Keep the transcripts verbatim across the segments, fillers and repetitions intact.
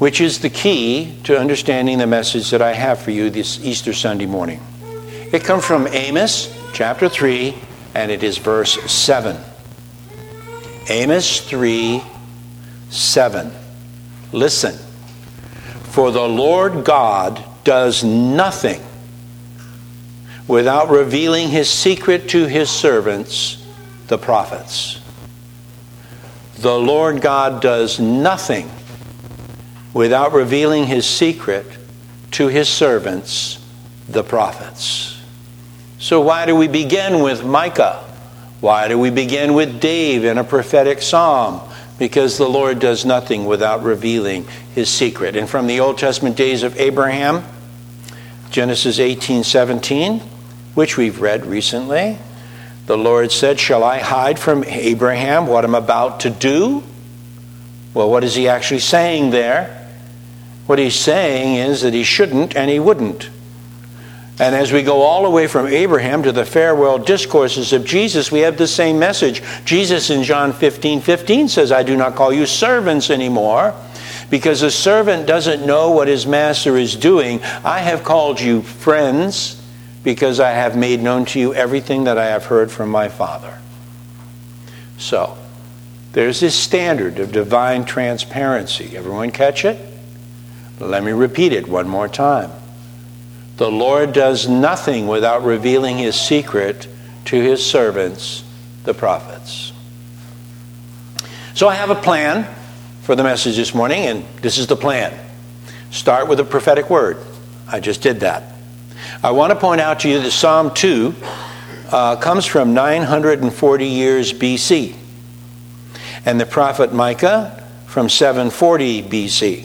which is the key to understanding the message that I have for you this Easter Sunday morning. It comes from Amos chapter three, and it is verse seven. Amos three, seven. Listen. For the Lord God does nothing without revealing his secret to his servants, the prophets. The Lord God does nothing without revealing his secret to his servants, the prophets. So why do we begin with Micah? Why do we begin with Dave in a prophetic psalm? Because the Lord does nothing without revealing his secret. And from the Old Testament days of Abraham, Genesis eighteen seventeen, which we've read recently, the Lord said, shall I hide from Abraham what I'm about to do? Well, what is he actually saying there? What he's saying is that he shouldn't and he wouldn't. And as we go all the way from Abraham to the farewell discourses of Jesus, we have the same message. Jesus in John fifteen fifteen says, I do not call you servants anymore, because a servant doesn't know what his master is doing. I have called you friends, because I have made known to you everything that I have heard from my Father. So, there's this standard of divine transparency. Everyone catch it? Let me repeat it one more time. The Lord does nothing without revealing his secret to his servants, the prophets. So I have a plan for the message this morning, and this is the plan. Start with a prophetic word. I just did that. I want to point out to you that Psalm two uh, comes from nine hundred forty years B C, and the prophet Micah from seven forty B C,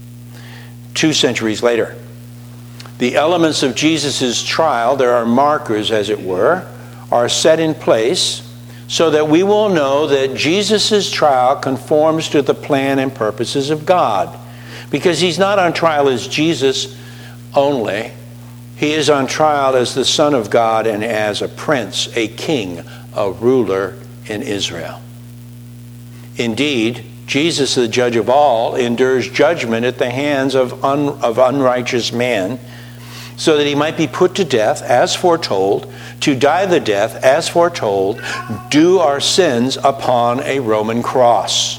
two centuries later. The elements of Jesus' trial, there are markers, as it were, are set in place so that we will know that Jesus' trial conforms to the plan and purposes of God. Because he's not on trial as Jesus only. He is on trial as the Son of God and as a prince, a king, a ruler in Israel. Indeed, Jesus, the judge of all, endures judgment at the hands of, un, of unrighteous man, so that he might be put to death as foretold, to die the death as foretold, due our sins upon a Roman cross.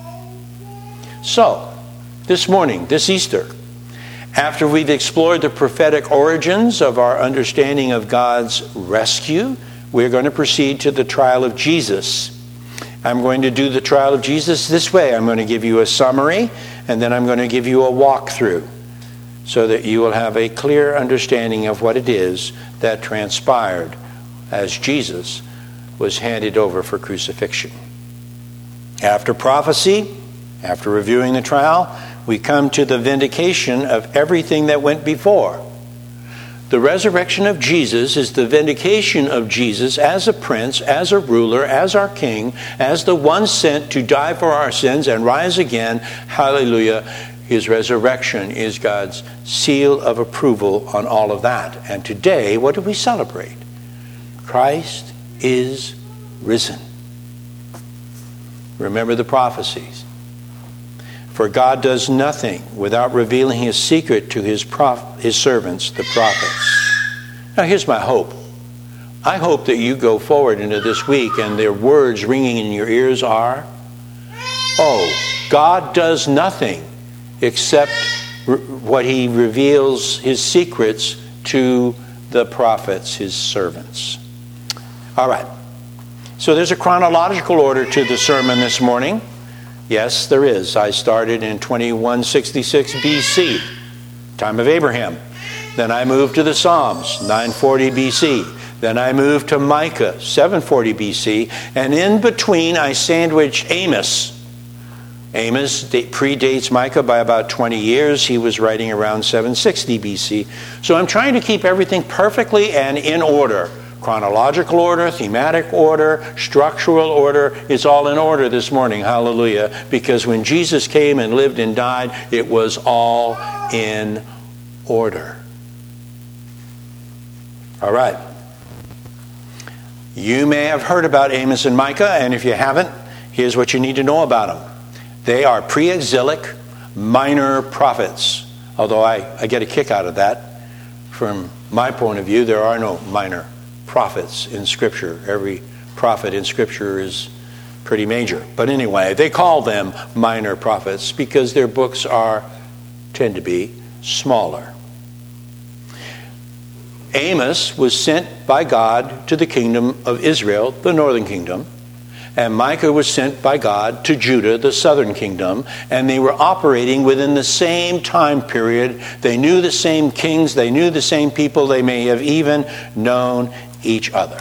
So, this morning, this Easter, after we've explored the prophetic origins of our understanding of God's rescue, we're going to proceed to the trial of Jesus. I'm going to do the trial of Jesus this way. I'm going to give you a summary, and then I'm going to give you a walkthrough, so that you will have a clear understanding of what it is that transpired as Jesus was handed over for crucifixion. After prophecy, after reviewing the trial, we come to the vindication of everything that went before. The resurrection of Jesus is the vindication of Jesus as a prince, as a ruler, as our king, as the one sent to die for our sins and rise again. Hallelujah. His resurrection is God's seal of approval on all of that. And today, what do we celebrate? Christ is risen. Remember the prophecies. For God does nothing without revealing his secret to his, prof- his servants, the prophets. Now here's my hope. I hope that you go forward into this week and their words ringing in your ears are, oh, God does nothing except re- what he reveals his secrets to the prophets, his servants. All right. So there's a chronological order to the sermon this morning. Yes, there is. I started in twenty-one sixty-six B C, time of Abraham. Then I moved to the Psalms, nine forty B C. Then I moved to Micah, seven forty B C. And in between, I sandwiched Amos. Amos predates Micah by about twenty years. He was writing around seven sixty B C. So I'm trying to keep everything perfectly and in order. Chronological order, thematic order, structural order. It's all in order this morning. Hallelujah. Because when Jesus came and lived and died, it was all in order. All right. You may have heard about Amos and Micah, and if you haven't, here's what you need to know about them. They are pre-exilic, minor prophets. Although I, I get a kick out of that. From my point of view, there are no minor prophets in Scripture. Every prophet in Scripture is pretty major. But anyway, they call them minor prophets because their books are tend to be smaller. Amos was sent by God to the kingdom of Israel, the northern kingdom, and Micah was sent by God to Judah, the southern kingdom, and they were operating within the same time period. They knew the same kings, they knew the same people, they may have even known each other.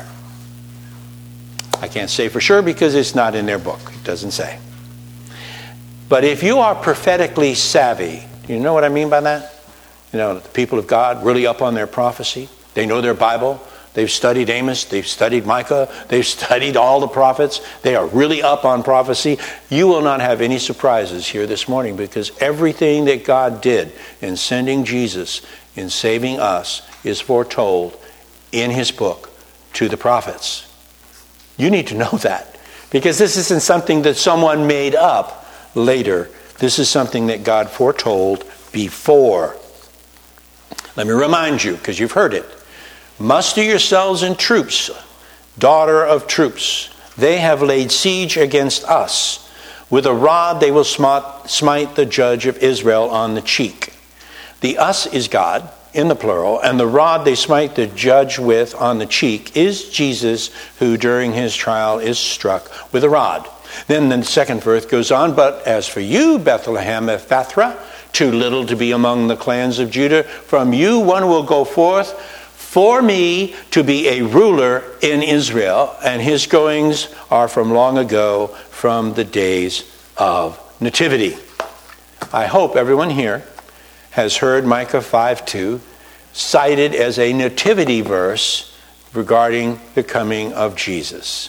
I can't say for sure because it's not in their book. It doesn't say. But if you are prophetically savvy, you know what I mean by that? You know, the people of God really up on their prophecy. They know their Bible. They've studied Amos. They've studied Micah. They've studied all the prophets. They are really up on prophecy. You will not have any surprises here this morning because everything that God did in sending Jesus, in saving us, is foretold in his book to the prophets. You need to know that because this isn't something that someone made up later. This is something that God foretold before. Let me remind you, because you've heard it. Muster yourselves in troops, daughter of troops. They have laid siege against us. With a rod they will smite the judge of Israel on the cheek. The us is God, in the plural, and the rod they smite the judge with on the cheek is Jesus, who during his trial is struck with a rod. Then the second verse goes on, but as for you, Bethlehem Ephrathah, too little to be among the clans of Judah, from you one will go forth for me to be a ruler in Israel, and his goings are from long ago, from the days of nativity. I hope everyone here has heard Micah five two cited as a nativity verse regarding the coming of Jesus.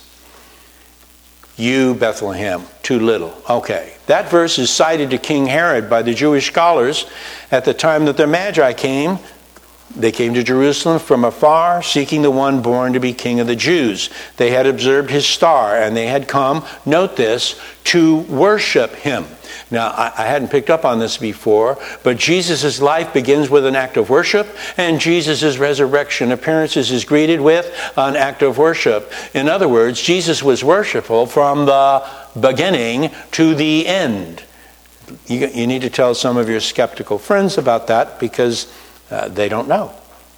You, Bethlehem, too little. Okay, that verse is cited to King Herod by the Jewish scholars at the time that the Magi came. They came to Jerusalem from afar, seeking the one born to be king of the Jews. They had observed his star, and they had come, note this, to worship him. Now, I, I hadn't picked up on this before, but Jesus' life begins with an act of worship, and Jesus' resurrection appearances is greeted with an act of worship. In other words, Jesus was worshipful from the beginning to the end. You, you need to tell some of your skeptical friends about that because Uh, they don't know.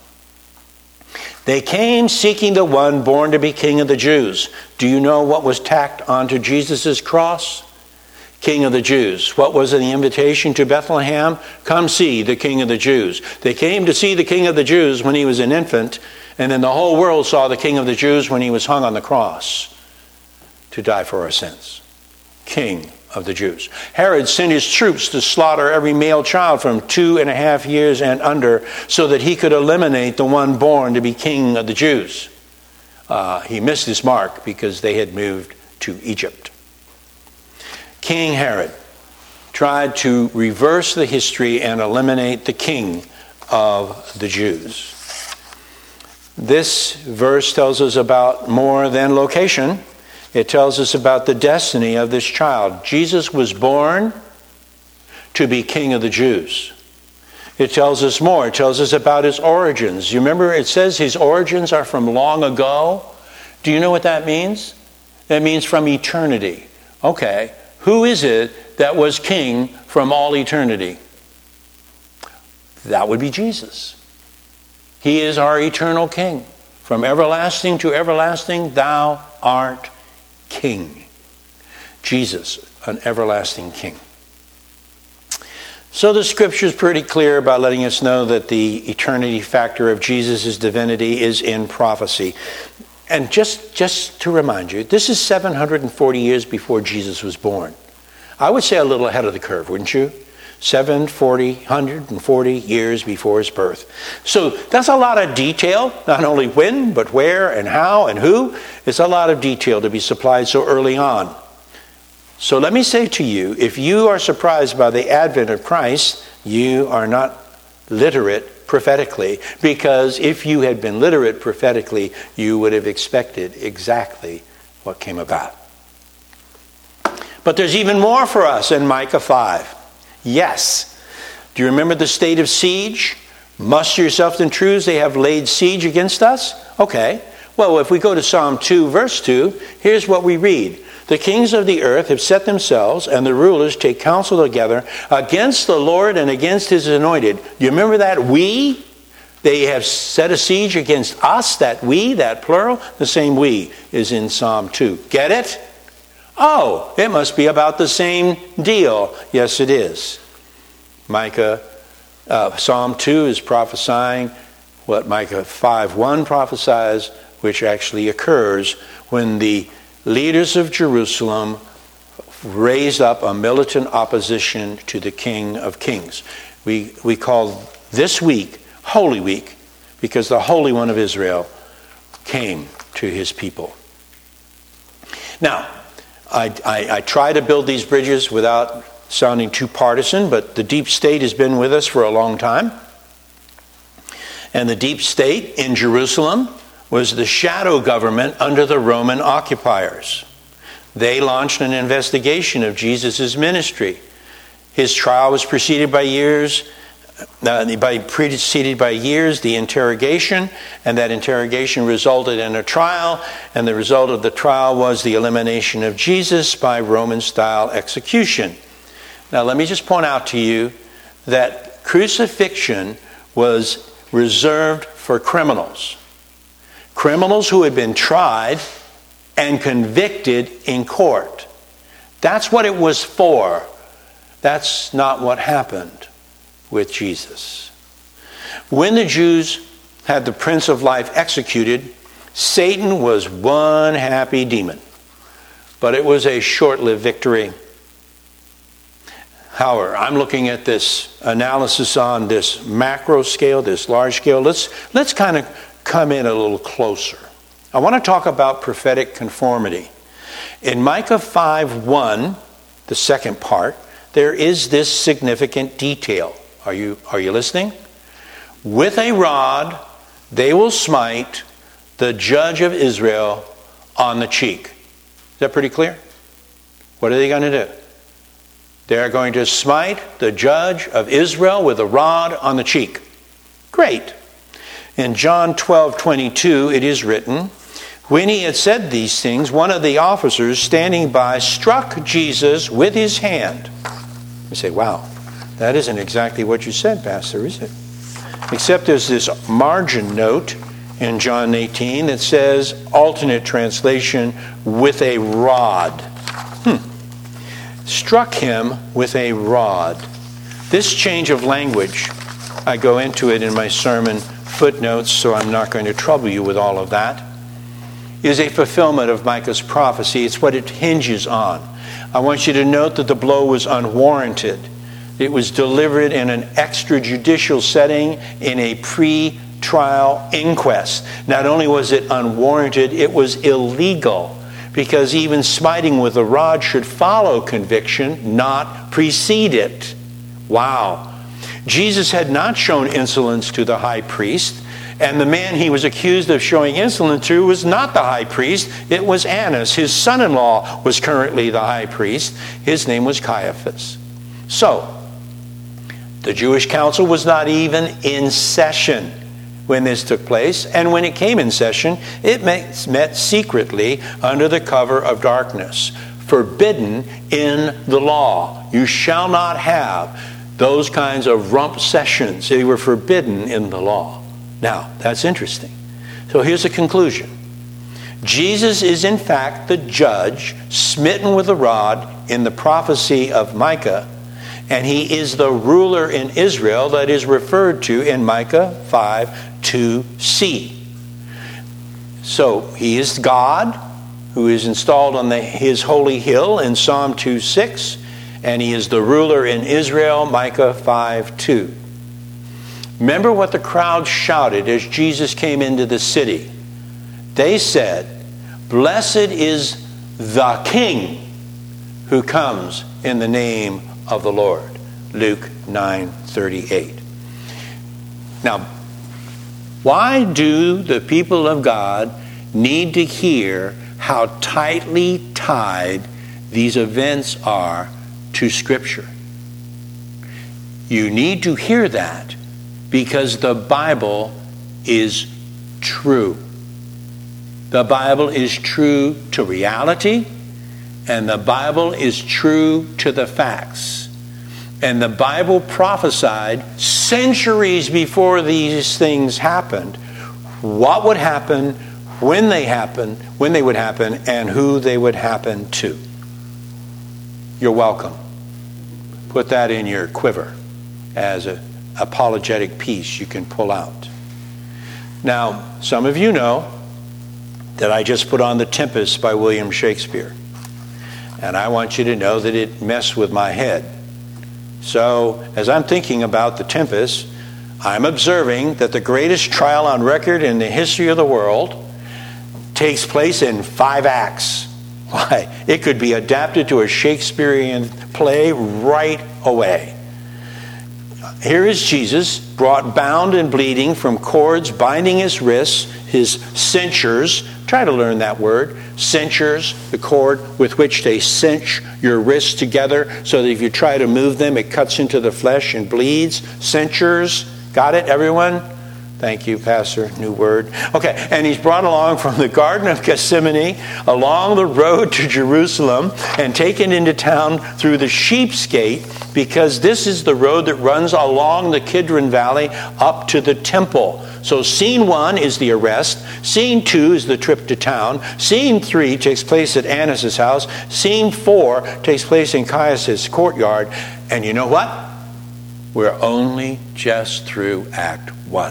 They came seeking the one born to be king of the Jews. Do you know what was tacked onto Jesus' cross? King of the Jews. What was in the invitation to Bethlehem? Come see the King of the Jews. They came to see the King of the Jews when he was an infant, and then the whole world saw the King of the Jews when he was hung on the cross to die for our sins. King of the Jews. Herod sent his troops to slaughter every male child from two and a half years and under so that he could eliminate the one born to be king of the Jews. Uh, he missed his mark because they had moved to Egypt. King Herod tried to reverse the history and eliminate the king of the Jews. This verse tells us about more than location. It tells us about the destiny of this child. Jesus was born to be king of the Jews. It tells us more. It tells us about his origins. You remember it says his origins are from long ago. Do you know what that means? That means from eternity. Okay, who is it that was king from all eternity? That would be Jesus. He is our eternal king. From everlasting to everlasting, thou art King. Jesus, an everlasting king. So the scripture is pretty clear about letting us know that the eternity factor of Jesus' divinity is in prophecy. And just, just to remind you, this is seven hundred forty years before Jesus was born. I would say a little ahead of the curve, wouldn't you? seven hundred forty, one hundred forty years before his birth. So that's a lot of detail, not only when, but where and how and who. It's a lot of detail to be supplied so early on. So let me say to you, if you are surprised by the advent of Christ, you are not literate prophetically, because if you had been literate prophetically, you would have expected exactly what came about. But there's even more for us in Micah five. Yes. Do you remember the state of siege? Muster yourselves in truths, they have laid siege against us. Okay. Well, if we go to Psalm two, verse two, here's what we read. The kings of the earth have set themselves, and the rulers take counsel together against the Lord and against his anointed. Do you remember that we? They have set a siege against us, that we, that plural. The same we is in Psalm two. Get it? Oh, it must be about the same deal. Yes, it is. Micah, uh, Psalm two is prophesying what Micah five one prophesies, which actually occurs when the leaders of Jerusalem raised up a militant opposition to the King of Kings. We, we call this week Holy Week because the Holy One of Israel came to his people. Now, I, I, I try to build these bridges without sounding too partisan, but the deep state has been with us for a long time. And the deep state in Jerusalem was the shadow government under the Roman occupiers. They launched an investigation of Jesus' ministry. His trial was preceded by years, uh, by preceded by years, the interrogation, and that interrogation resulted in a trial, and the result of the trial was the elimination of Jesus by Roman-style execution. Now, let me just point out to you that crucifixion was reserved for criminals. Criminals who had been tried and convicted in court. That's what it was for. That's not what happened with Jesus. When the Jews had the Prince of Life executed, Satan was one happy demon. But it was a short-lived victory. However, I'm looking at this analysis on this macro scale, this large scale. Let's, let's kind of come in a little closer. I want to talk about prophetic conformity. In Micah five one, the second part, there is this significant detail. Are you, are you listening? With a rod they will smite the judge of Israel on the cheek. Is that pretty clear? What are they going to do? They're going to smite the judge of Israel with a rod on the cheek. Great. In John twelve twenty-two, it is written, when he had said these things, one of the officers standing by struck Jesus with his hand. You say, wow, that isn't exactly what you said, Pastor, is it? Except there's this margin note in John eighteen that says, alternate translation, with a rod. Hmm. Struck him with a rod. This change of language, I go into it in my sermon footnotes, so I'm not going to trouble you with all of that, is a fulfillment of Micah's prophecy. It's what it hinges on. I want you to note that the blow was unwarranted. It was delivered in an extrajudicial setting in a pre-trial inquest. Not only was it unwarranted, it was illegal, because even smiting with a rod should follow conviction, not precede it. Wow. Jesus had not shown insolence to the high priest, and the man he was accused of showing insolence to was not the high priest. It was Annas. His son-in-law was currently the high priest. His name was Caiaphas. So, the Jewish council was not even in session when this took place, and when it came in session, it met secretly under the cover of darkness, forbidden in the law. You shall not have those kinds of rump sessions. They were forbidden in the law. Now, that's interesting. So here's the conclusion. Jesus is in fact the judge smitten with a rod in the prophecy of Micah, and he is the ruler in Israel that is referred to in Micah five two c. So he is God who is installed on the, his holy hill in Psalm two six, and he is the ruler in Israel, Micah five two. Remember what the crowd shouted as Jesus came into the city. They said, "Blessed is the King who comes in the name of the Lord." Luke nine thirty-eight. Now, why do the people of God need to hear how tightly tied these events are to Scripture? You need to hear that because the Bible is true. The Bible is true to reality, and the Bible is true to the facts. And the Bible prophesied centuries before these things happened what would happen, when they happened, when they would happen, and who they would happen to. You're welcome. Put that in your quiver as an apologetic piece you can pull out. Now, some of you know that I just put on The Tempest by William Shakespeare. And I want you to know that it messed with my head. So, as I'm thinking about The Tempest, I'm observing that the greatest trial on record in the history of the world takes place in five acts. Why? It could be adapted to a Shakespearean play right away. Here is Jesus, brought bound and bleeding from cords binding his wrists, his censures. Try to learn that word. Censures, the cord with which they cinch your wrists together so that if you try to move them, it cuts into the flesh and bleeds. Censures. Got it, everyone? Thank you, Pastor. New word. Okay, and he's brought along from the Garden of Gethsemane along the road to Jerusalem and taken into town through the Sheep's Gate, because this is the road that runs along the Kidron Valley up to the temple. So scene one is the arrest. Scene two is the trip to town. Scene three takes place at Annas' house. Scene four takes place in Caiaphas' courtyard. And you know what? We're only just through Act One.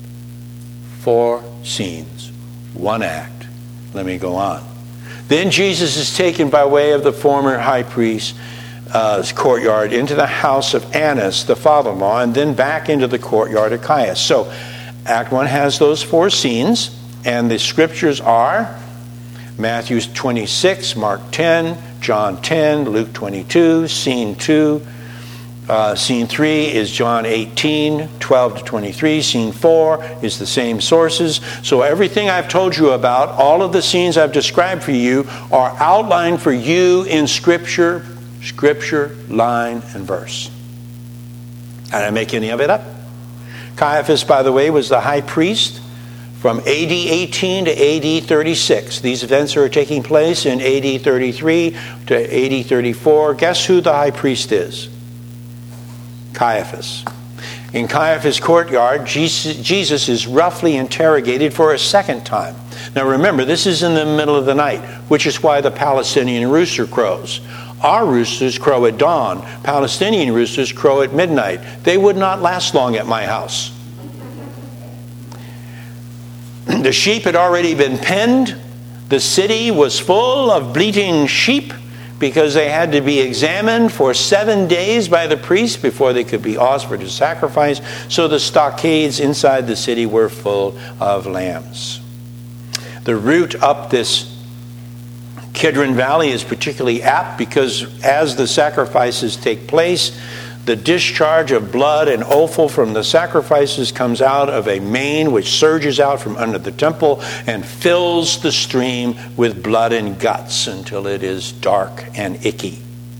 Four scenes, one act. Let me go on. Then Jesus is taken by way of the former high priest's uh, courtyard into the house of Annas, the father-in-law, and then back into the courtyard of Caiaphas. So Act One has those four scenes, and the scriptures are Matthew twenty-six, Mark ten, John ten, Luke twenty-two, scene two. Uh, scene three is John eighteen, twelve to twenty-three. Scene four is the same sources. So everything I've told you about, all of the scenes I've described for you, are outlined for you in Scripture, Scripture, line, and verse. I didn't make any of it up. Caiaphas, by the way, was the high priest from A D eighteen to A D thirty-six. These events are taking place in A D thirty-three to A D thirty-four. Guess who the high priest is? Caiaphas. In Caiaphas' courtyard, Jesus is roughly interrogated for a second time. Now remember, this is in the middle of the night, which is why the Palestinian rooster crows. Our roosters crow at dawn. Palestinian roosters crow at midnight. They would not last long at my house. The sheep had already been penned. The city was full of bleating sheep, because they had to be examined for seven days by the priest before they could be offered as sacrifice. So the stockades inside the city were full of lambs. The route up this Kidron Valley is particularly apt because as the sacrifices take place, the discharge of blood and offal from the sacrifices comes out of a main which surges out from under the temple and fills the stream with blood and guts until it is dark and icky.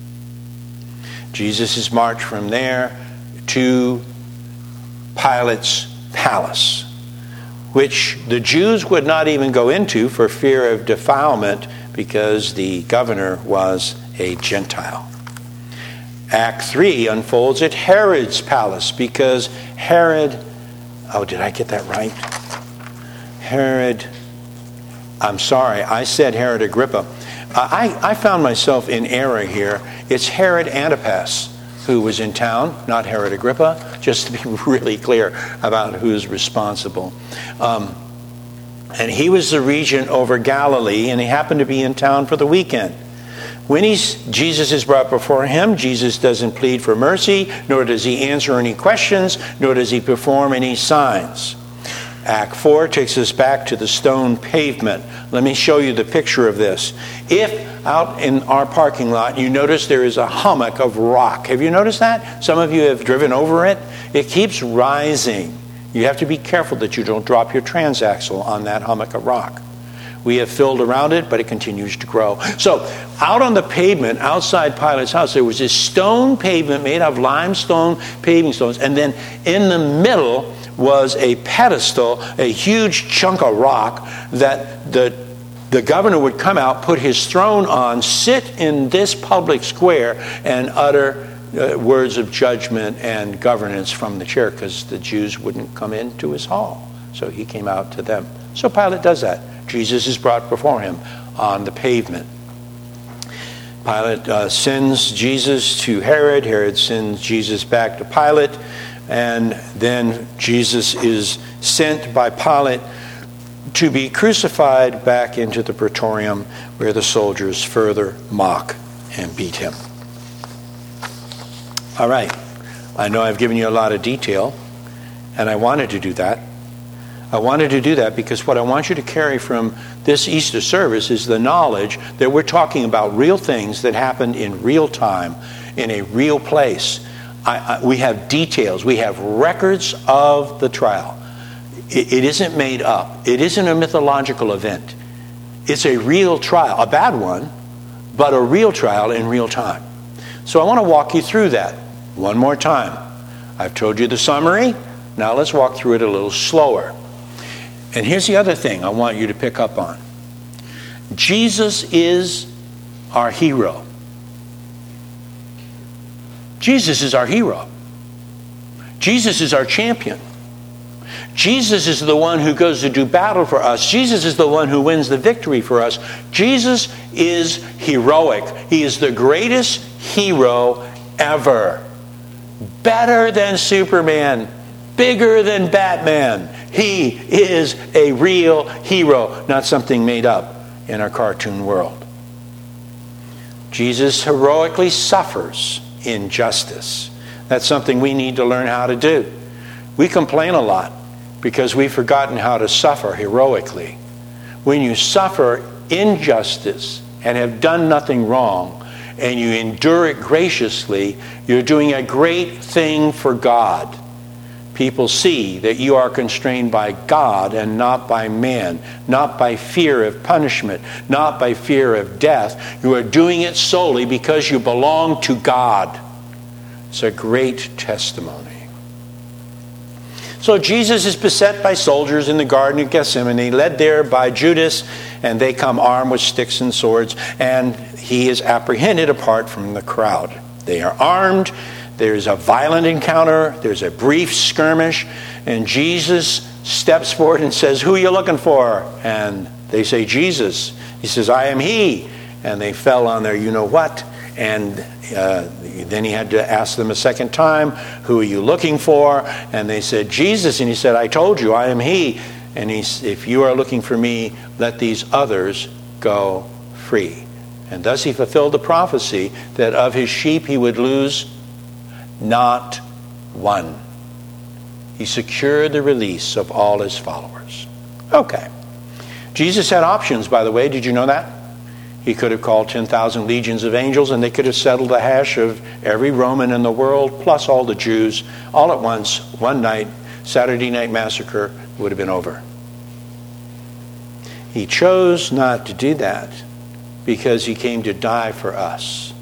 Jesus is marched from there to Pilate's palace, which the Jews would not even go into for fear of defilement because the governor was a Gentile. Act three unfolds at Herod's palace because Herod, oh, did I get that right? Herod, I'm sorry, I said Herod Agrippa. Uh, I, I found myself in error here. It's Herod Antipas who was in town, not Herod Agrippa, just to be really clear about who's responsible. Um, and he was the regent over Galilee, and he happened to be in town for the weekend. When he's, Jesus is brought before him, Jesus doesn't plead for mercy, nor does he answer any questions, nor does he perform any signs. Act four takes us back to the stone pavement. Let me show you the picture of this. If out in our parking lot you notice there is a hummock of rock. Have you noticed that? Some of you have driven over it. It keeps rising. You have to be careful that you don't drop your transaxle on that hummock of rock. We have filled around it, but it continues to grow. So out on the pavement outside Pilate's house, there was this stone pavement made of limestone paving stones. And then in the middle was a pedestal, a huge chunk of rock that the, the governor would come out, put his throne on, sit in this public square, and utter uh, words of judgment and governance from the chair, because the Jews wouldn't come into his hall. So he came out to them. So Pilate does that. Jesus is brought before him on the pavement. Pilate uh, sends Jesus to Herod. Herod sends Jesus back to Pilate. And then Jesus is sent by Pilate to be crucified back into the praetorium, where the soldiers further mock and beat him. All right. I know I've given you a lot of detail, and I wanted to do that. I wanted to do that because what I want you to carry from this Easter service is the knowledge that we're talking about real things that happened in real time, in a real place. I, I, we have details. We have records of the trial. It, it isn't made up. It isn't a mythological event. It's a real trial, a bad one, but a real trial in real time. So I want to walk you through that one more time. I've told you the summary. Now let's walk through it a little slower. And here's the other thing I want you to pick up on. Jesus is our hero. Jesus is our hero. Jesus is our champion. Jesus is the one who goes to do battle for us. Jesus is the one who wins the victory for us. Jesus is heroic. He is the greatest hero ever. Better than Superman. Bigger than Batman. He is a real hero, not something made up in our cartoon world. Jesus heroically suffers injustice. That's something we need to learn how to do. We complain a lot because we've forgotten how to suffer heroically. When you suffer injustice and have done nothing wrong, and you endure it graciously, you're doing a great thing for God. People see that you are constrained by God and not by man, not by fear of punishment, not by fear of death. You are doing it solely because you belong to God. It's a great testimony. So Jesus is beset by soldiers in the Garden of Gethsemane, led there by Judas, and they come armed with sticks and swords, and he is apprehended apart from the crowd. They are armed. There's a violent encounter. There's a brief skirmish. And Jesus steps forward and says, "Who are you looking for?" And they say, "Jesus." He says, "I am he." And they fell on their you-know-what. And uh, then he had to ask them a second time, "Who are you looking for?" And they said, "Jesus." And he said, "I told you, I am he." And he, "If you are looking for me, let these others go free." And thus he fulfilled the prophecy that of his sheep he would lose not one. He secured the release of all his followers. Okay. Jesus had options, by the way. Did you know that? He could have called ten thousand legions of angels, and they could have settled the hash of every Roman in the world, plus all the Jews, all at once, one night. Saturday Night Massacre would have been over. He chose not to do that because he came to die for us.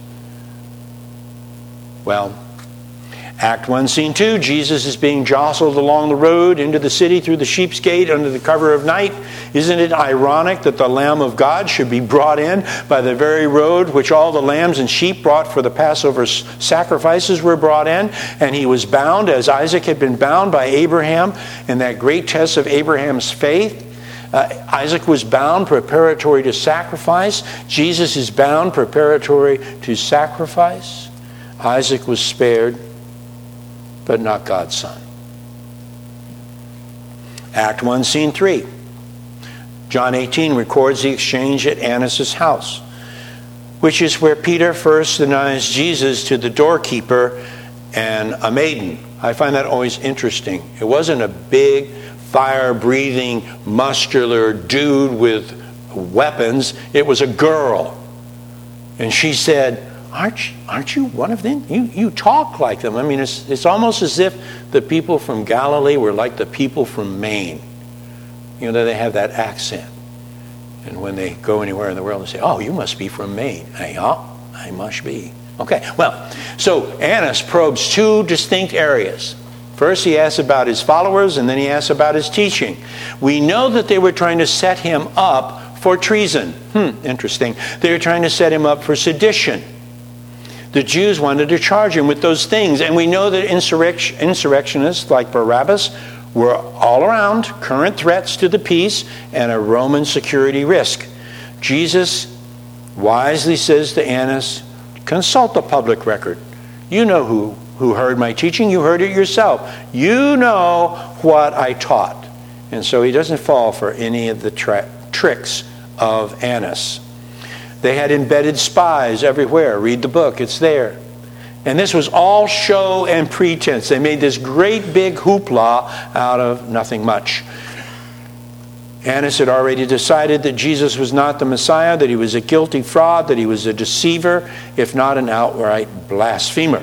Well, Act one, Scene two, Jesus is being jostled along the road into the city through the sheep's gate under the cover of night. Isn't it ironic that the Lamb of God should be brought in by the very road which all the lambs and sheep brought for the Passover sacrifices were brought in? And he was bound as Isaac had been bound by Abraham in that great test of Abraham's faith. Uh, Isaac was bound preparatory to sacrifice. Jesus is bound preparatory to sacrifice. Isaac was spared, but not God's son. Act one, Scene three. John eighteen records the exchange at Annas' house, which is where Peter first denies Jesus to the doorkeeper and a maiden. I find that always interesting. It wasn't a big, fire-breathing, muscular dude with weapons. It was a girl. And she said, Aren't you, aren't you one of them? You you talk like them. I mean, it's it's almost as if the people from Galilee were like the people from Maine. You know, they have that accent. And when they go anywhere in the world and say, oh, you must be from Maine. I, oh, I must be. Okay, well, so Annas probes two distinct areas. First, he asks about his followers, and then he asks about his teaching. We know that they were trying to set him up for treason. Hmm, interesting. They were trying to set him up for sedition. The Jews wanted to charge him with those things, and we know that insurrect- insurrectionists like Barabbas were all around, current threats to the peace and a Roman security risk. Jesus wisely says to Annas, consult the public record. You know who, who heard my teaching. You heard it yourself. You know what I taught. And so he doesn't fall for any of the tra- tricks of Annas. They had embedded spies everywhere. Read the book. It's there. And this was all show and pretense. They made this great big hoopla out of nothing much. Annas had already decided that Jesus was not the Messiah, that he was a guilty fraud, that he was a deceiver, if not an outright blasphemer.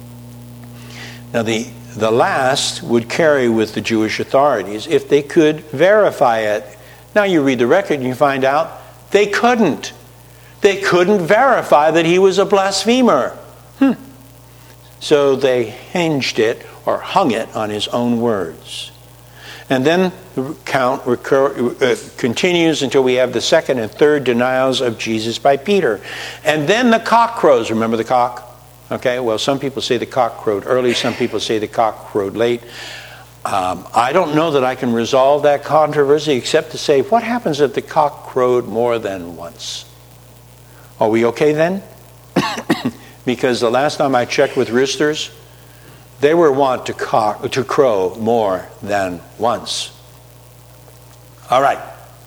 Now the, the last would carry with the Jewish authorities if they could verify it. Now you read the record and you find out they couldn't. They couldn't verify that he was a blasphemer. Hmm. So they hinged it or hung it on his own words. And then the count recur, uh, continues until we have the second and third denials of Jesus by Peter. And then the cock crows. Remember the cock? Okay, well, some people say the cock crowed early. Some people say the cock crowed late. Um, I don't know that I can resolve that controversy except to say, what happens if the cock crowed more than once? Are we okay then? Because the last time I checked with roosters, they were wont to, cock, to crow more than once. All right.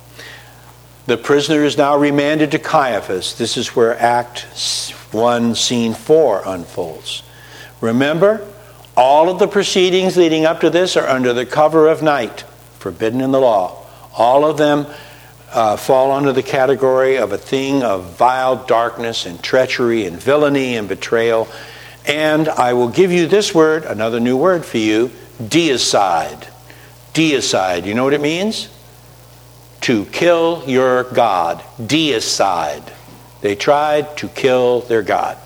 The prisoner is now remanded to Caiaphas. This is where Act one, Scene four unfolds. Remember, all of the proceedings leading up to this are under the cover of night, forbidden in the law. All of them Uh, fall under the category of a thing of vile darkness and treachery and villainy and betrayal. And I will give you this word, another new word for you, deicide. Deicide, you know what it means? To kill your God. Deicide. They tried to kill their God.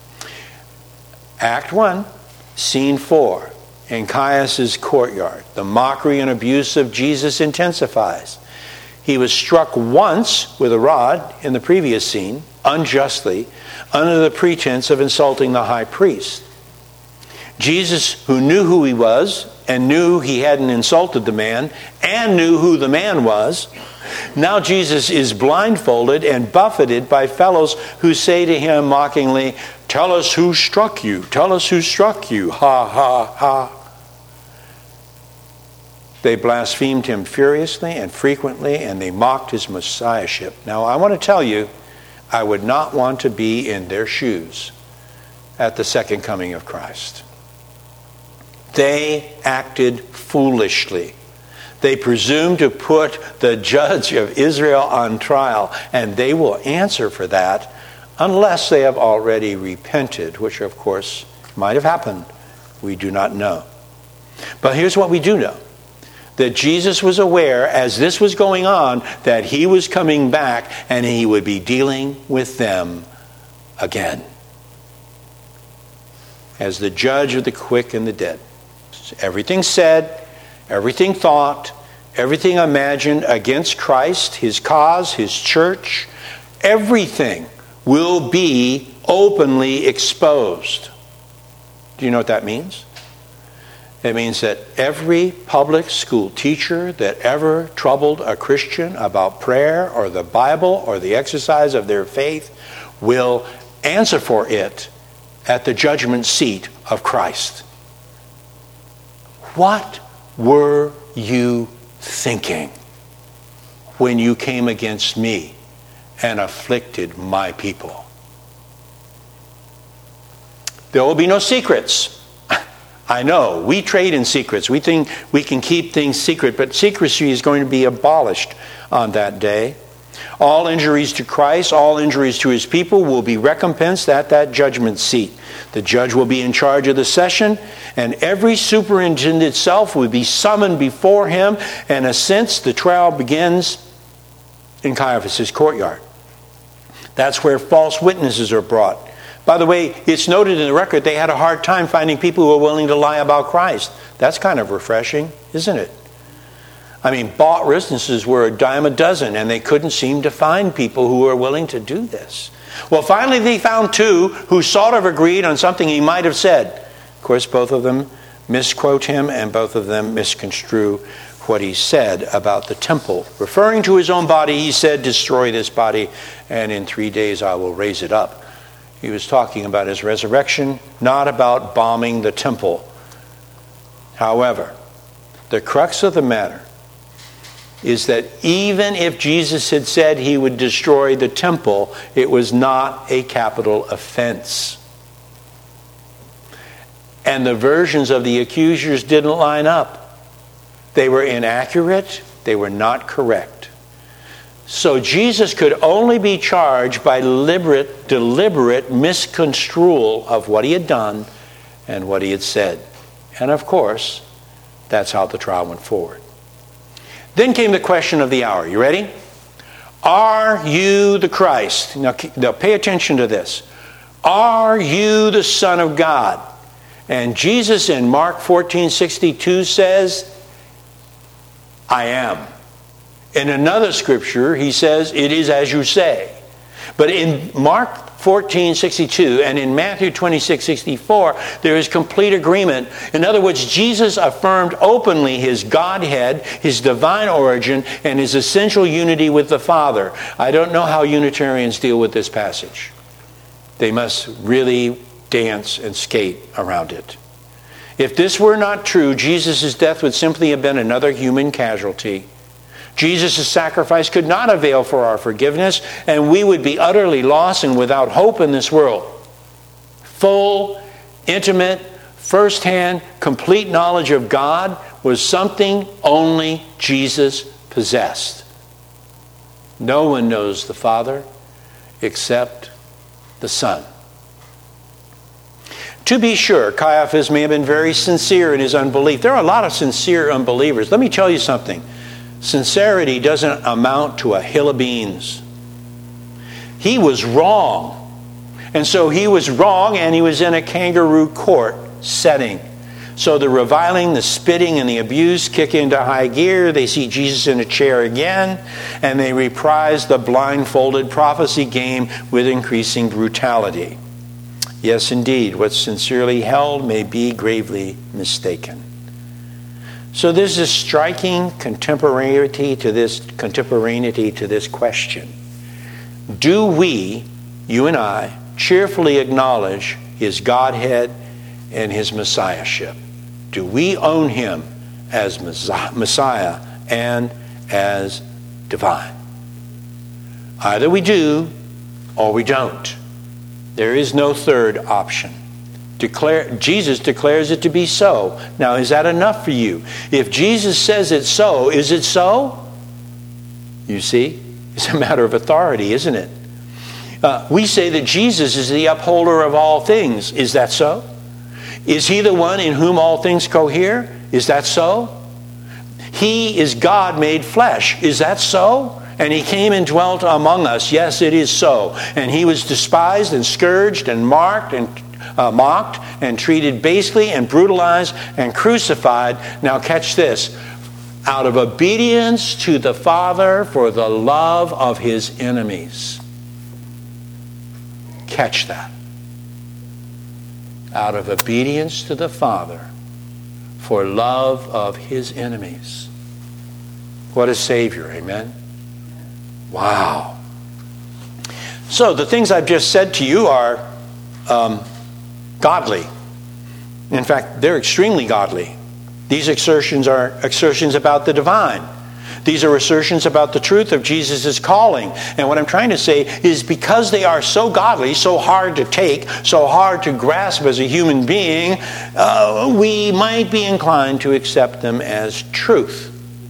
Act one, Scene four. In Caiaphas' courtyard, the mockery and abuse of Jesus intensifies. He was struck once with a rod in the previous scene, unjustly, under the pretense of insulting the high priest. Jesus, who knew who he was, and knew he hadn't insulted the man, and knew who the man was, now Jesus is blindfolded and buffeted by fellows who say to him mockingly, tell us who struck you, tell us who struck you, ha, ha, ha. They blasphemed him furiously and frequently, and they mocked his messiahship. Now, I want to tell you, I would not want to be in their shoes at the second coming of Christ. They acted foolishly. They presumed to put the judge of Israel on trial, and they will answer for that unless they have already repented, which, of course, might have happened. We do not know. But here's what we do know. That Jesus was aware, as this was going on, that he was coming back and he would be dealing with them again. As the judge of the quick and the dead. Everything said, everything thought, everything imagined against Christ, his cause, his church, everything will be openly exposed. Do you know what that means? It means that every public school teacher that ever troubled a Christian about prayer or the Bible or the exercise of their faith will answer for it at the judgment seat of Christ. What were you thinking when you came against me and afflicted my people? There will be no secrets. I know, we trade in secrets. We think we can keep things secret, but secrecy is going to be abolished on that day. All injuries to Christ, all injuries to his people will be recompensed at that judgment seat. The judge will be in charge of the session, and every superintendent itself will be summoned before him, and since the trial begins, in Caiaphas' courtyard. That's where false witnesses are brought. By the way, it's noted in the record they had a hard time finding people who were willing to lie about Christ. That's kind of refreshing, isn't it? I mean, bought witnesses were a dime a dozen, and they couldn't seem to find people who were willing to do this. Well, finally they found two who sort of agreed on something he might have said. Of course, both of them misquote him, and both of them misconstrue what he said about the temple. Referring to his own body, he said, "Destroy this body, and in three days I will raise it up." He was talking about his resurrection, not about bombing the temple. However, the crux of the matter is that even if Jesus had said he would destroy the temple, it was not a capital offense. And the versions of the accusers didn't line up. They were inaccurate. They were not correct. So Jesus could only be charged by deliberate, deliberate misconstrual of what he had done and what he had said. And of course, that's how the trial went forward. Then came the question of the hour. You ready? Are you the Christ? Now, now pay attention to this. Are you the Son of God? And Jesus in Mark fourteen sixty-two says, I am. In another scripture, he says, it is as you say. But in Mark fourteen sixty-two and in Matthew twenty-six sixty-four, there is complete agreement. In other words, Jesus affirmed openly his Godhead, his divine origin, and his essential unity with the Father. I don't know how Unitarians deal with this passage. They must really dance and skate around it. If this were not true, Jesus' death would simply have been another human casualty. Jesus' sacrifice could not avail for our forgiveness, and we would be utterly lost and without hope in this world. Full, intimate, first-hand, complete knowledge of God was something only Jesus possessed. No one knows the Father except the Son. To be sure, Caiaphas may have been very sincere in his unbelief. There are a lot of sincere unbelievers. Let me tell you something. Sincerity doesn't amount to a hill of beans. He was wrong. And so he was wrong, and he was in a kangaroo court setting. So the reviling, the spitting, and the abuse kick into high gear. They see Jesus in a chair again, and they reprise the blindfolded prophecy game with increasing brutality. Yes, indeed, what's sincerely held may be gravely mistaken. So there's a striking contemporaneity to this contemporaneity to this question. Do we, you and I, cheerfully acknowledge his Godhead and his Messiahship? Do we own him as Messiah and as divine? Either we do or we don't. There is no third option. Declare, Jesus declares it to be so. Now, is that enough for you? If Jesus says it's so, is it so? You see, it's a matter of authority, isn't it? Uh, we say that Jesus is the upholder of all things. Is that so? Is he the one in whom all things cohere? Is that so? He is God made flesh. Is that so? And he came and dwelt among us. Yes, it is so. And he was despised and scourged and marked and Uh, mocked and treated basely and brutalized and crucified. Now catch this. Out of obedience to the Father for the love of his enemies. Catch that. Out of obedience to the Father for love of his enemies. What a Savior, amen? Wow. So the things I've just said to you are um, godly. In fact, they're extremely godly. These assertions are assertions about the divine. These are assertions about the truth of Jesus' calling. And what I'm trying to say is because they are so godly, so hard to take, so hard to grasp as a human being, uh, we might be inclined to accept them as truth.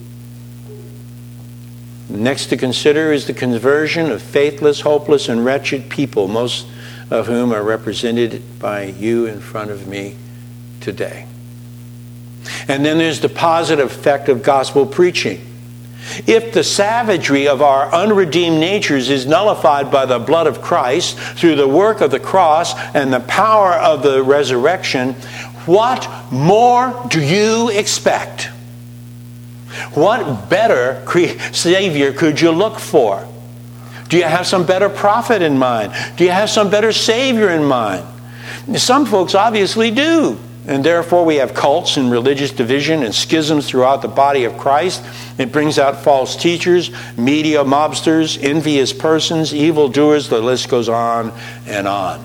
Next to consider is the conversion of faithless, hopeless, and wretched people, most of whom are represented by you in front of me today. And then there's the positive effect of gospel preaching. If the savagery of our unredeemed natures is nullified by the blood of Christ through the work of the cross and the power of the resurrection, what more do you expect? What better Savior could you look for? Do you have some better prophet in mind? Do you have some better Savior in mind? Some folks obviously do. And therefore we have cults and religious division and schisms throughout the body of Christ. It brings out false teachers, media mobsters, envious persons, evildoers. The list goes on and on.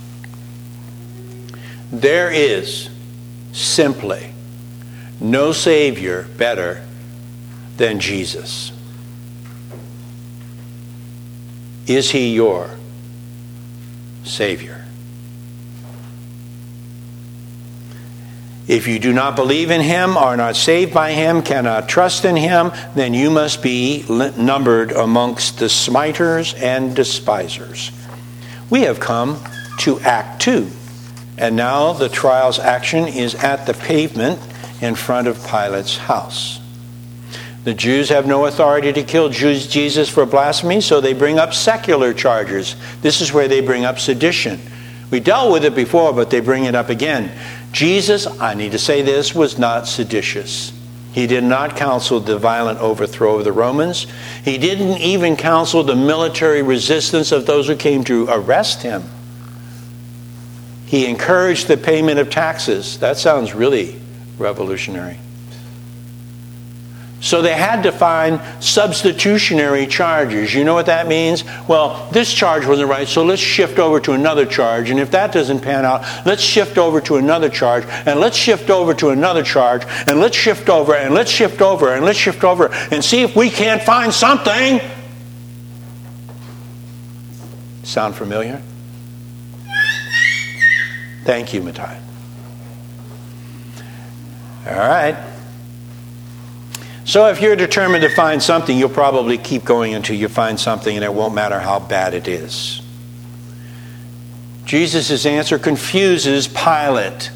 There is simply no Savior better than Jesus. Is He your Savior? If you do not believe in Him, are not saved by Him, cannot trust in Him, then you must be numbered amongst the smiters and despisers. We have come to Act two, and now the trial's action is at the pavement in front of Pilate's house. The Jews have no authority to kill Jesus for blasphemy, so they bring up secular charges. This is where they bring up sedition. We dealt with it before, but they bring it up again. Jesus, I need to say this, was not seditious. He did not counsel the violent overthrow of the Romans. He didn't even counsel the military resistance of those who came to arrest him. He encouraged the payment of taxes. That sounds really revolutionary. So they had to find substitutionary charges. You know what that means? Well, this charge wasn't right, so let's shift over to another charge. And if that doesn't pan out, let's shift over to another charge. And let's shift over to another charge. And let's shift over, and let's shift over, and let's shift over, and see if we can't find something. Sound familiar? Thank you, Matthias. All right. So if you're determined to find something, you'll probably keep going until you find something, and it won't matter how bad it is. Jesus' answer confuses Pilate.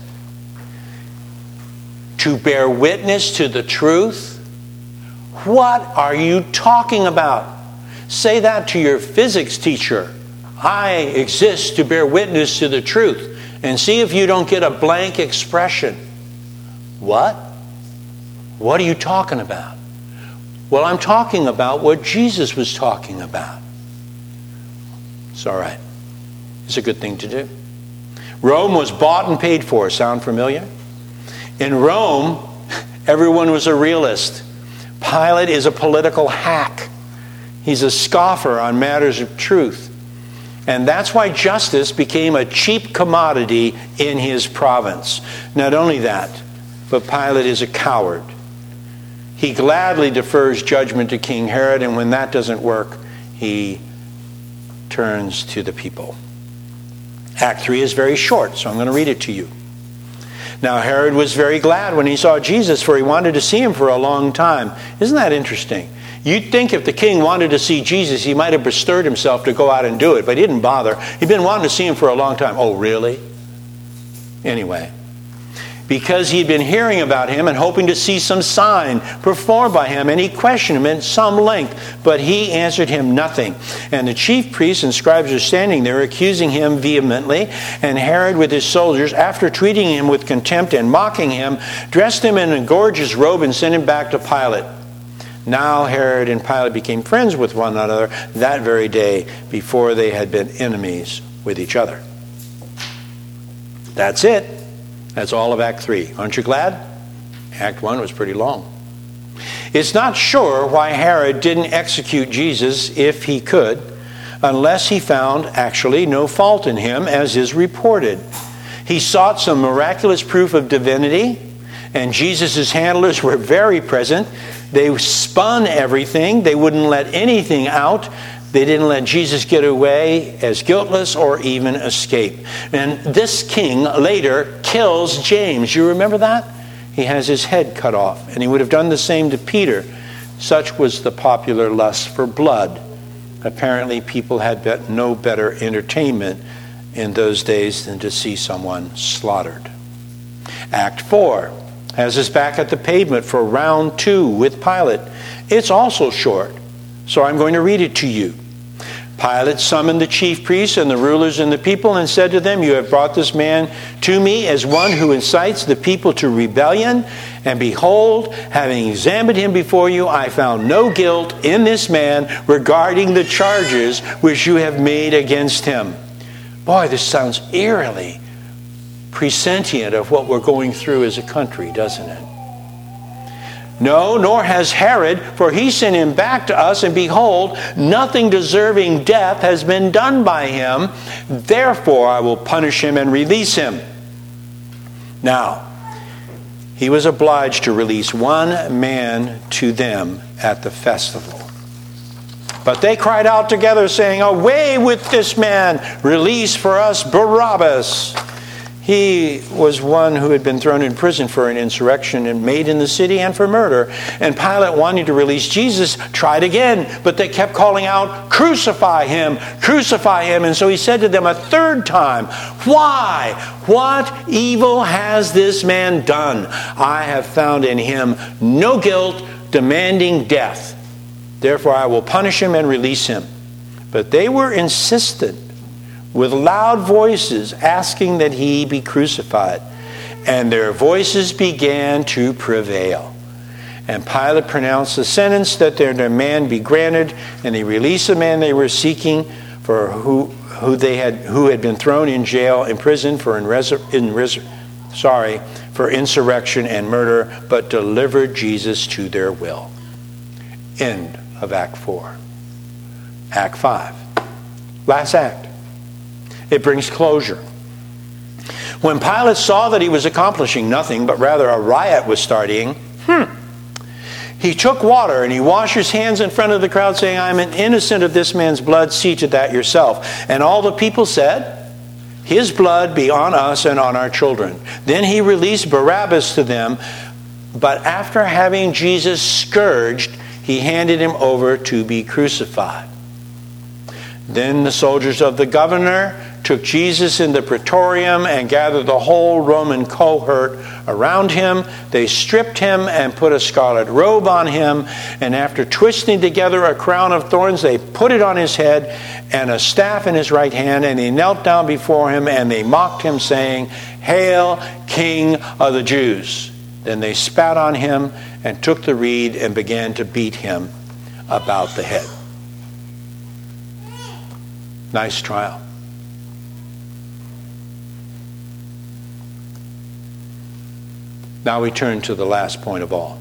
To bear witness to the truth? What are you talking about? Say that to your physics teacher. I exist to bear witness to the truth. And see if you don't get a blank expression. What? What are you talking about? Well, I'm talking about what Jesus was talking about. It's all right. It's a good thing to do. Rome was bought and paid for. Sound familiar? In Rome, everyone was a realist. Pilate is a political hack. He's a scoffer on matters of truth. And that's why justice became a cheap commodity in his province. Not only that, but Pilate is a coward. He gladly defers judgment to King Herod, and when that doesn't work, he turns to the people. Act three is very short, so I'm going to read it to you. Now Herod was very glad when he saw Jesus, for he wanted to see him for a long time. Isn't that interesting? You'd think if the king wanted to see Jesus, he might have bestirred himself to go out and do it, but he didn't bother. He'd been wanting to see him for a long time. Oh, really? Anyway. Because he'd been hearing about him and hoping to see some sign performed by him, and he questioned him at some length, but he answered him nothing. And the chief priests and scribes were standing there accusing him vehemently, and Herod with his soldiers, after treating him with contempt and mocking him, dressed him in a gorgeous robe and sent him back to Pilate. Now Herod and Pilate became friends with one another that very day, before they had been enemies with each other. That's it. That's all of Act three. Aren't you glad? Act one was pretty long. It's not sure why Herod didn't execute Jesus if he could, unless he found actually no fault in him, as is reported. He sought some miraculous proof of divinity, and Jesus' handlers were very present. They spun everything. They wouldn't let anything out. They didn't let Jesus get away as guiltless or even escape. And this king later kills James. You remember that? He has his head cut off. And he would have done the same to Peter. Such was the popular lust for blood. Apparently people had no better entertainment in those days than to see someone slaughtered. Act four. has us back at the pavement for round two with Pilate. It's also short, so I'm going to read it to you. Pilate summoned the chief priests and the rulers and the people and said to them, "You have brought this man to me as one who incites the people to rebellion. And behold, having examined him before you, I found no guilt in this man regarding the charges which you have made against him." Boy, this sounds eerily presentient of what we're going through as a country, doesn't it? "No, nor has Herod, for he sent him back to us, and behold, nothing deserving death has been done by him. Therefore I will punish him and release him." Now, he was obliged to release one man to them at the festival. But they cried out together, saying, "Away with this man! Release for us Barabbas!" He was one who had been thrown in prison for an insurrection and made in the city and for murder. And Pilate, wanting to release Jesus, tried again, but they kept calling out, "Crucify him! Crucify him!" And so he said to them a third time, "Why? What evil has this man done? I have found in him no guilt demanding death. Therefore I will punish him and release him." But they were insistent, with loud voices, asking that he be crucified. And their voices began to prevail. And Pilate pronounced the sentence that their demand be granted, and they released the man they were seeking, for who who they had who had been thrown in jail, in prison for in, in sorry for insurrection and murder, but delivered Jesus to their will. End of Act four. Act five. Last act. It brings closure. When Pilate saw that he was accomplishing nothing, but rather a riot was starting, hmm, he took water and he washed his hands in front of the crowd, saying, "I am innocent of this man's blood. See to that yourself." And all the people said, "His blood be on us and on our children." Then he released Barabbas to them, but after having Jesus scourged, he handed him over to be crucified. Then the soldiers of the governor took Jesus in the praetorium and gathered the whole Roman cohort around him. They stripped him and put a scarlet robe on him, and after twisting together a crown of thorns, they put it on his head and a staff in his right hand, and they knelt down before him and they mocked him, saying, "Hail, King of the Jews!" Then they spat on him and took the reed and began to beat him about the head. Nice trial. Now we turn to the last point of all.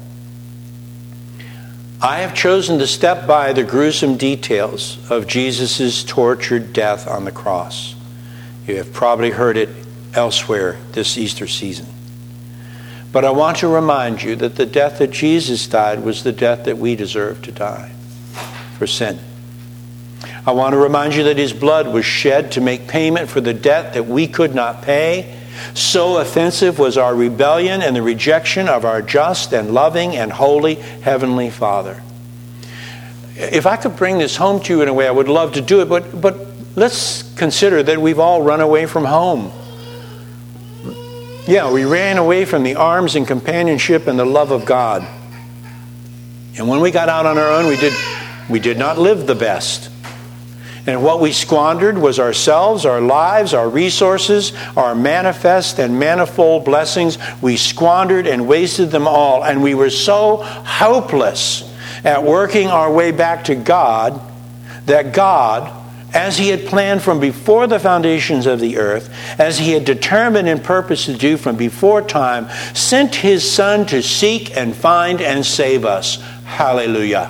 I have chosen to step by the gruesome details of Jesus' tortured death on the cross. You have probably heard it elsewhere this Easter season. But I want to remind you that the death that Jesus died was the death that we deserve to die for sin. I want to remind you that his blood was shed to make payment for the debt that we could not pay. So offensive was our rebellion and the rejection of our just and loving and holy Heavenly Father. If I could bring this home to you in a way, I would love to do it, but, but let's consider that we've all run away from home. Yeah, we ran away from the arms and companionship and the love of God. And when we got out on our own, we did, we did not live the best. And what we squandered was ourselves, our lives, our resources, our manifest and manifold blessings. We squandered and wasted them all. And we were so hopeless at working our way back to God that God, as he had planned from before the foundations of the earth, as he had determined and purposed to do from before time, sent his Son to seek and find and save us. Hallelujah.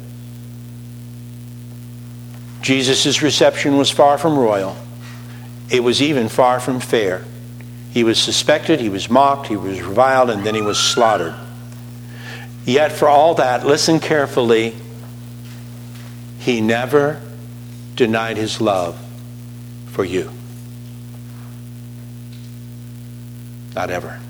Jesus' reception was far from royal. It was even far from fair. He was suspected, he was mocked, he was reviled, and then he was slaughtered. Yet for all that, listen carefully, he never denied his love for you. Not ever.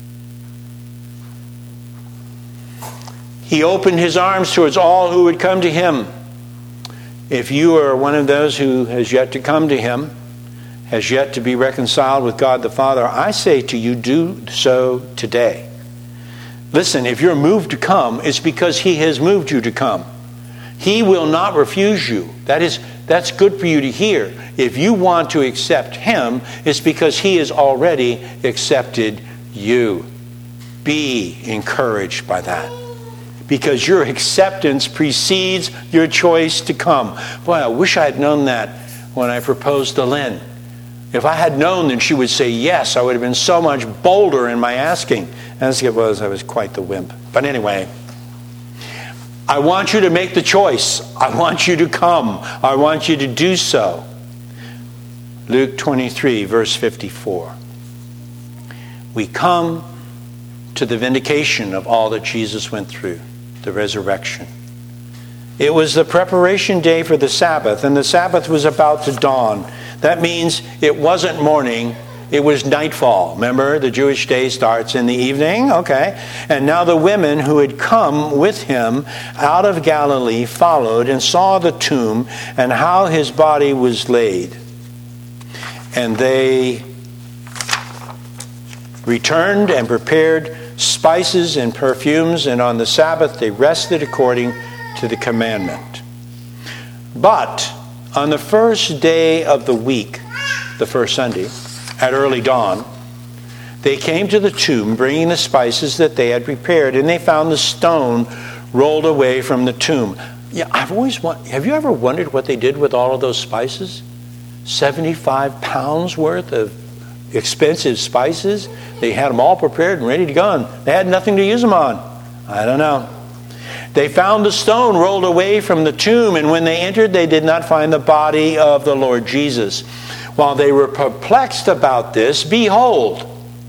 He opened his arms towards all who would come to him. If you are one of those who has yet to come to him, has yet to be reconciled with God the Father, I say to you, do so today. Listen, if you're moved to come, it's because he has moved you to come. He will not refuse you. That is, that's good for you to hear. If you want to accept him, it's because he has already accepted you. Be encouraged by that. Because your acceptance precedes your choice to come. Boy, I wish I had known that when I proposed to Lynn. If I had known that she would say yes, I would have been so much bolder in my asking. As it was, I was quite the wimp. But anyway, I want you to make the choice. I want you to come. I want you to do so. Luke twenty-three, verse fifty-four. We come to the vindication of all that Jesus went through, the resurrection. It was the preparation day for the Sabbath, and the Sabbath was about to dawn. That means it wasn't morning, it was nightfall. Remember, the Jewish day starts in the evening? Okay. And now the women who had come with him out of Galilee followed and saw the tomb and how his body was laid. And they returned and prepared spices and perfumes, and on the Sabbath they rested according to the commandment. But on the first day of the week, the first Sunday, at early dawn, they came to the tomb bringing the spices that they had prepared, and they found the stone rolled away from the tomb. Yeah, I've always wondered, have you ever wondered what they did with all of those spices? seventy-five pounds worth of expensive spices. They had them all prepared and ready to go, and they had nothing to use them on. I don't know. They found the stone rolled away from the tomb, and when they entered, they did not find the body of the Lord Jesus. While they were perplexed about this, behold,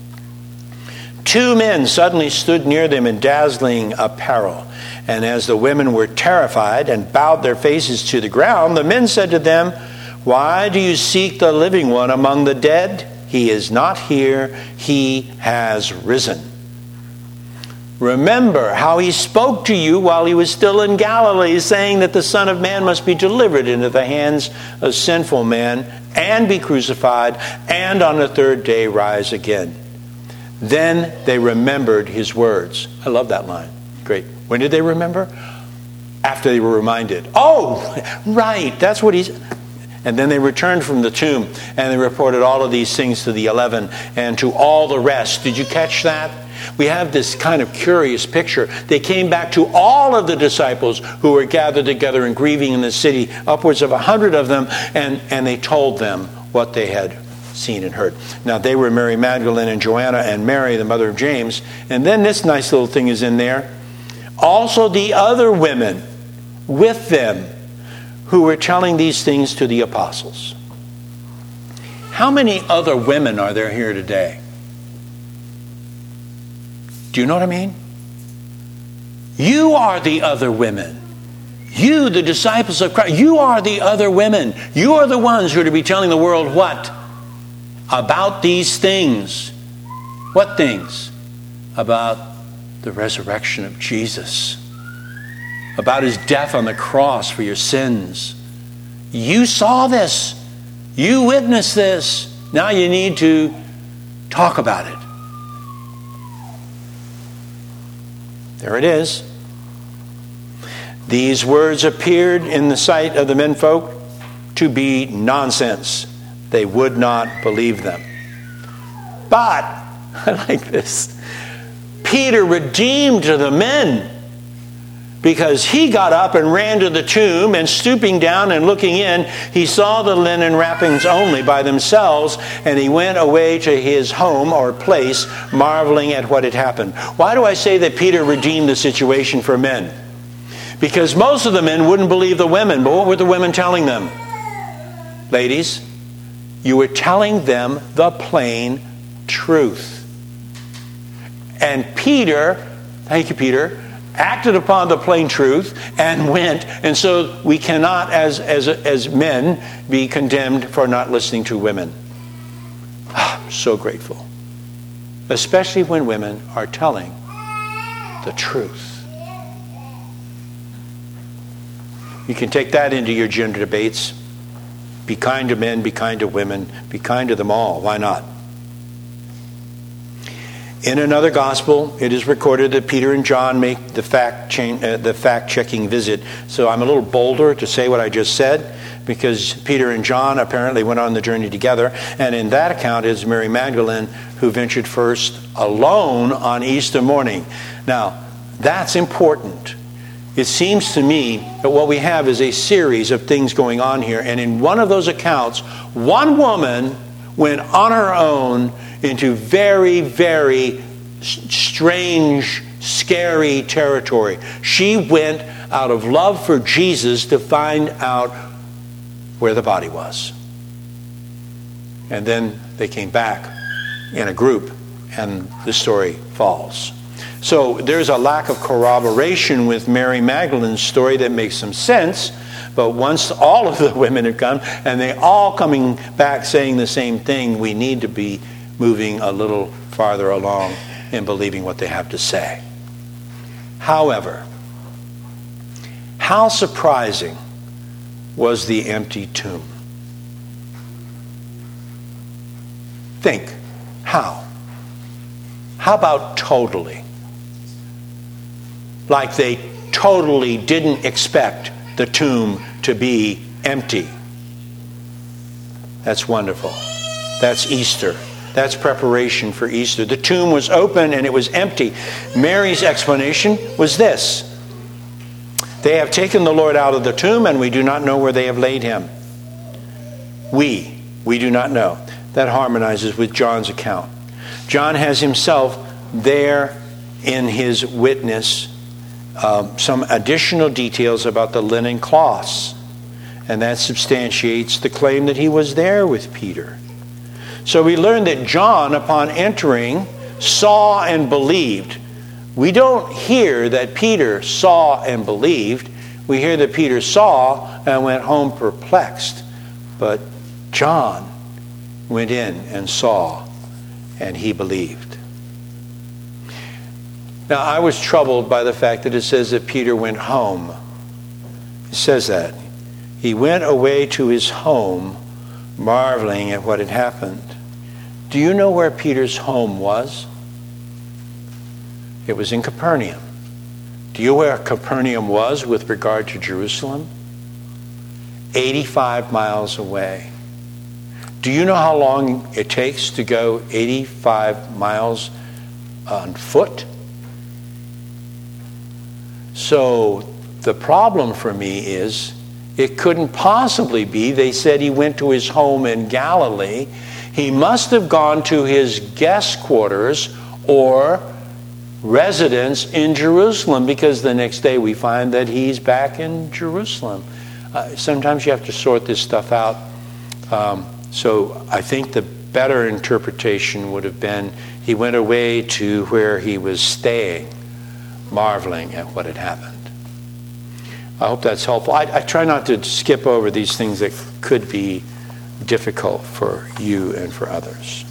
two men suddenly stood near them in dazzling apparel. And as the women were terrified and bowed their faces to the ground, the men said to them, "Why do you seek the living one among the dead? He is not here, he has risen. Remember how he spoke to you while he was still in Galilee, saying that the Son of Man must be delivered into the hands of sinful men and be crucified, and on the third day rise again." Then they remembered his words. I love that line. Great. When did they remember? After they were reminded. Oh, right. That's what he's... And then they returned from the tomb, and they reported all of these things to the eleven and to all the rest. Did you catch that? We have this kind of curious picture. They came back to all of the disciples who were gathered together and grieving in the city, upwards of a hundred of them, and, and they told them what they had seen and heard. Now, they were Mary Magdalene and Joanna and Mary, the mother of James. And then this nice little thing is in there. Also the other women with them who were telling these things to the apostles. How many other women are there here today? Do you know what I mean? You are the other women. You, the disciples of Christ, you are the other women. You are the ones who are to be telling the world what? About these things. What things? About the resurrection of Jesus. About his death on the cross for your sins. You saw this. You witnessed this. Now you need to talk about it. There it is. These words appeared in the sight of the menfolk to be nonsense. They would not believe them. But, I like this, Peter redeemed the men, because he got up and ran to the tomb, and stooping down and looking in, he saw the linen wrappings only by themselves, and he went away to his home or place, marveling at what had happened. Why do I say that Peter redeemed the situation for men? Because most of the men wouldn't believe the women, but what were the women telling them? Ladies, you were telling them the plain truth. And Peter, thank you, Peter, acted upon the plain truth and went. And so we cannot, as, as, as men, be condemned for not listening to women. Ah, so grateful. Especially when women are telling the truth. You can take that into your gender debates. Be kind to men, be kind to women, be kind to them all. Why not? In another gospel, it is recorded that Peter and John make the fact chain, uh, the fact-checking visit. So I'm a little bolder to say what I just said, because Peter and John apparently went on the journey together. And in that account is Mary Magdalene, who ventured first alone on Easter morning. Now, that's important. It seems to me that what we have is a series of things going on here. And in one of those accounts, one woman went on her own into very, very strange, scary territory. She went out of love for Jesus to find out where the body was. And then they came back in a group, and the story falls. So there's a lack of corroboration with Mary Magdalene's story that makes some sense. But once all of the women have come, and they all coming back saying the same thing, we need to be moving a little farther along in believing what they have to say. However, how surprising was the empty tomb? Think, how? How about totally? Like they totally didn't expect the tomb to be empty. That's wonderful. That's Easter. That's preparation for Easter. The tomb was open and it was empty. Mary's explanation was this: they have taken the Lord out of the tomb, and we do not know where they have laid him. We, we do not know. That harmonizes with John's account. John has himself there in his witness um, some additional details about the linen cloths, and that substantiates the claim that he was there with Peter. So we learn that John, upon entering, saw and believed. We don't hear that Peter saw and believed. We hear that Peter saw and went home perplexed. But John went in and saw, and he believed. Now, I was troubled by the fact that it says that Peter went home. It says that. He went away to his home, marveling at what had happened. Do you know where Peter's home was? It was in Capernaum. Do you know where Capernaum was with regard to Jerusalem? eighty-five miles away. Do you know how long it takes to go eighty-five miles on foot? So the problem for me is, it couldn't possibly be. They said he went to his home in Galilee. He must have gone to his guest quarters or residence in Jerusalem, because the next day we find that he's back in Jerusalem. Uh, sometimes you have to sort this stuff out. Um, so I think the better interpretation would have been he went away to where he was staying, marveling at what had happened. I hope that's helpful. I, I try not to skip over these things that could be difficult for you and for others.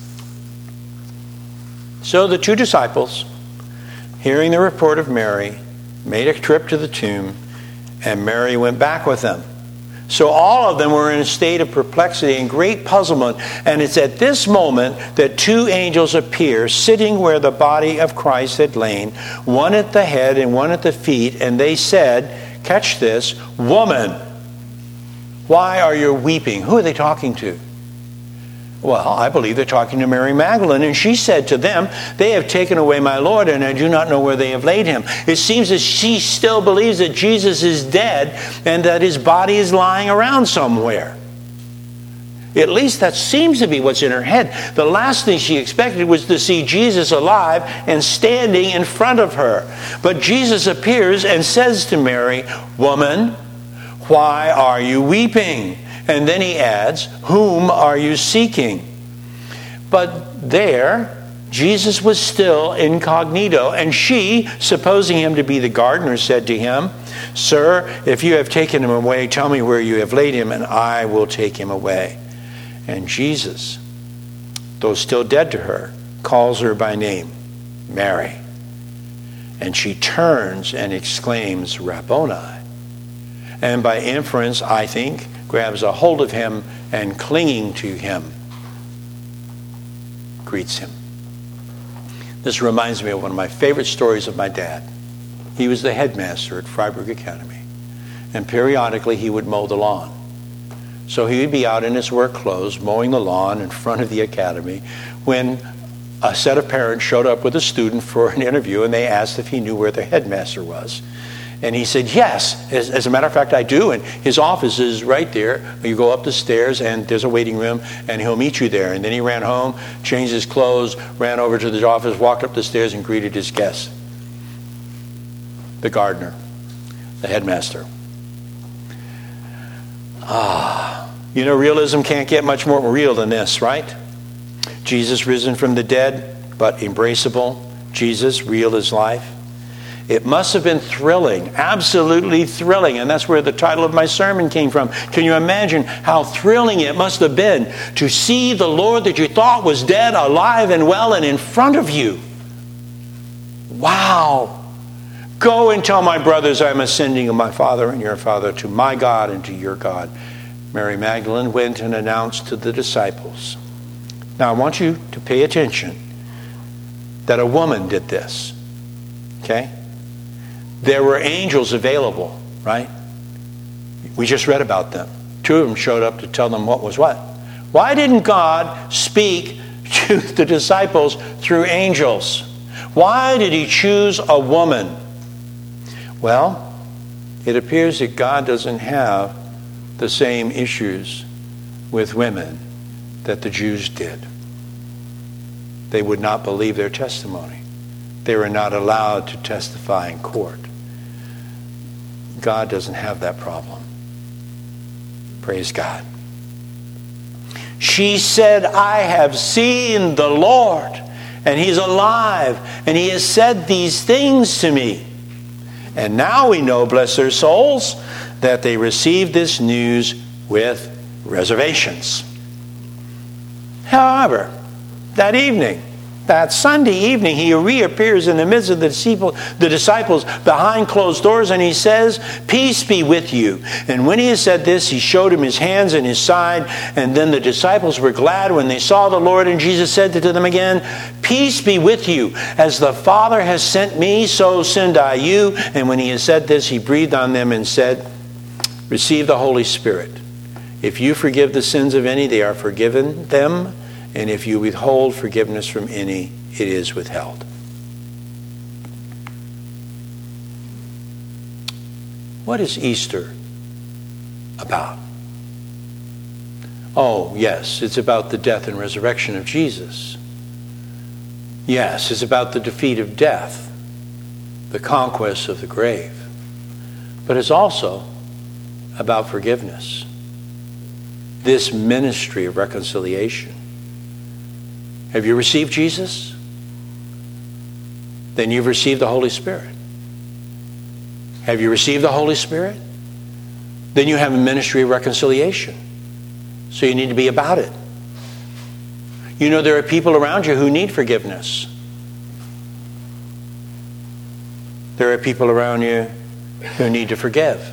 So the two disciples, hearing the report of Mary, made a trip to the tomb, and Mary went back with them. So all of them were in a state of perplexity and great puzzlement. And it's at this moment that two angels appear, sitting where the body of Christ had lain, one at the head and one at the feet. And they said, catch this, "Woman, why are you weeping?" Who are they talking to? Well, I believe they're talking to Mary Magdalene. And she said to them, "They have taken away my Lord, and I do not know where they have laid him." It seems that she still believes that Jesus is dead and that his body is lying around somewhere. At least that seems to be what's in her head. The last thing she expected was to see Jesus alive and standing in front of her. But Jesus appears and says to Mary, "Woman, why are you weeping?" And then he adds, "Whom are you seeking?" But there, Jesus was still incognito. And she, supposing him to be the gardener, said to him, "Sir, if you have taken him away, tell me where you have laid him, and I will take him away." And Jesus, though still dead to her, calls her by name, Mary. And she turns and exclaims, "Rabboni." And by inference, I think, grabs a hold of him and, clinging to him, greets him. This reminds me of one of my favorite stories of my dad. He was the headmaster at Freiburg Academy, and periodically he would mow the lawn. So he would be out in his work clothes mowing the lawn in front of the academy when a set of parents showed up with a student for an interview, and they asked if he knew where the headmaster was. And he said, yes, as, as a matter of fact, I do. And his office is right there. You go up the stairs and there's a waiting room and he'll meet you there. And then he ran home, changed his clothes, ran over to the office, walked up the stairs and greeted his guest. The gardener, the headmaster. Ah, you know, realism can't get much more real than this, right? Jesus risen from the dead, but embraceable. Jesus, real as life. It must have been thrilling, absolutely thrilling. And that's where the title of my sermon came from. Can you imagine how thrilling it must have been to see the Lord that you thought was dead, alive and well, and in front of you? Wow. Go and tell my brothers I'm ascending of my Father and your Father, to my God and to your God. Mary Magdalene went and announced to the disciples. Now I want you to pay attention that a woman did this. Okay? There were angels available, right? We just read about them. Two of them showed up to tell them what was what. Why didn't God speak to the disciples through angels? Why did he choose a woman? Well, it appears that God doesn't have the same issues with women that the Jews did. They would not believe their testimony. They were not allowed to testify in court. God doesn't have that problem. Praise God. She said, I have seen the Lord, and he's alive, and he has said these things to me. And now we know, bless their souls, that they received this news with reservations. However, that evening, that Sunday evening, he reappears in the midst of the disciples behind closed doors, and he says, peace be with you. And when he had said this, he showed him his hands and his side. And then the disciples were glad when they saw the Lord. And Jesus said to them again, peace be with you. As the Father has sent me, so send I you. And when he had said this, he breathed on them and said, receive the Holy Spirit. If you forgive the sins of any, they are forgiven them. And if you withhold forgiveness from any, it is withheld. What is Easter about? Oh, yes, it's about the death and resurrection of Jesus. Yes, it's about the defeat of death, the conquest of the grave. But it's also about forgiveness. This ministry of reconciliation. Have you received Jesus? Then you've received the Holy Spirit. Have you received the Holy Spirit? Then you have a ministry of reconciliation. So you need to be about it. You know, there are people around you who need forgiveness. There are people around you who need to forgive.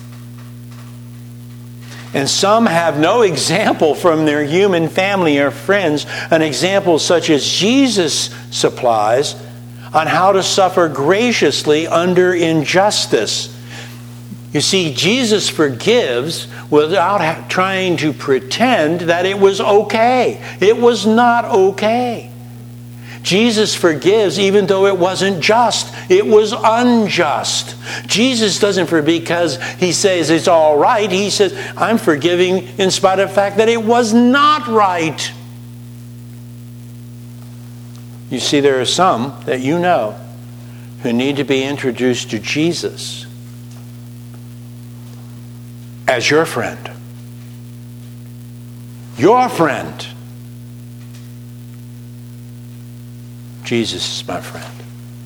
And some have no example from their human family or friends, an example such as Jesus supplies on how to suffer graciously under injustice. You see, Jesus forgives without trying to pretend that it was okay. It was not okay. Jesus forgives even though it wasn't just. It was unjust. Jesus doesn't forgive because he says it's all right. He says, I'm forgiving in spite of the fact that it was not right. You see, there are some that you know who need to be introduced to Jesus as your friend. Your friend. Jesus is my friend.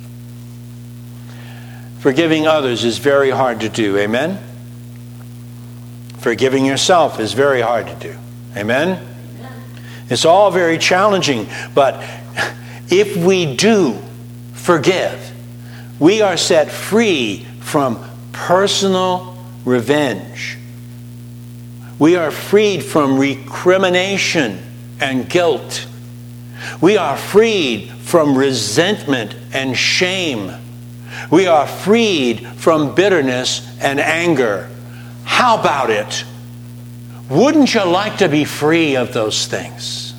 Forgiving others is very hard to do. Amen? Forgiving yourself is very hard to do. Amen? It's all very challenging. But if we do forgive, we are set free from personal revenge. We are freed from recrimination and guilt. We are freed from resentment and shame. We are freed from bitterness and anger. How about it? Wouldn't you like to be free of those things?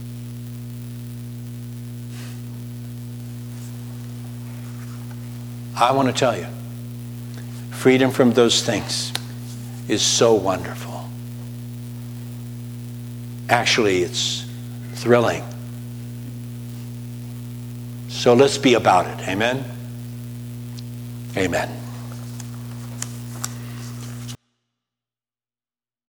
I want to tell you, freedom from those things is so wonderful. Actually, it's thrilling. So let's be about it. Amen? Amen.